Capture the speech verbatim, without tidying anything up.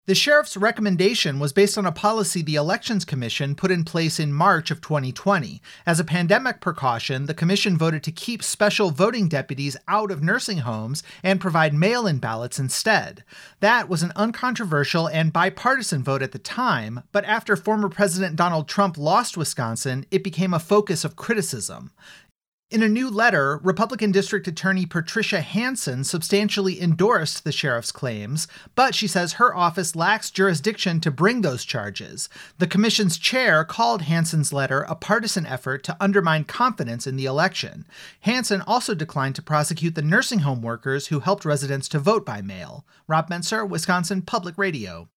The sheriff's recommendation was based on a policy the Elections Commission put in place in March of twenty twenty. As a pandemic precaution, the commission voted to keep special voting deputies out of nursing homes and provide mail-in ballots instead. That was an uncontroversial and bipartisan vote at the time, but after former President Donald Trump lost Wisconsin, it became a focus of criticism. In a new letter, Republican District Attorney Patricia Hansen substantially endorsed the sheriff's claims, but she says her office lacks jurisdiction to bring those charges. The commission's chair called Hansen's letter a partisan effort to undermine confidence in the election. Hansen also declined to prosecute the nursing home workers who helped residents to vote by mail. Rob Menser, Wisconsin Public Radio.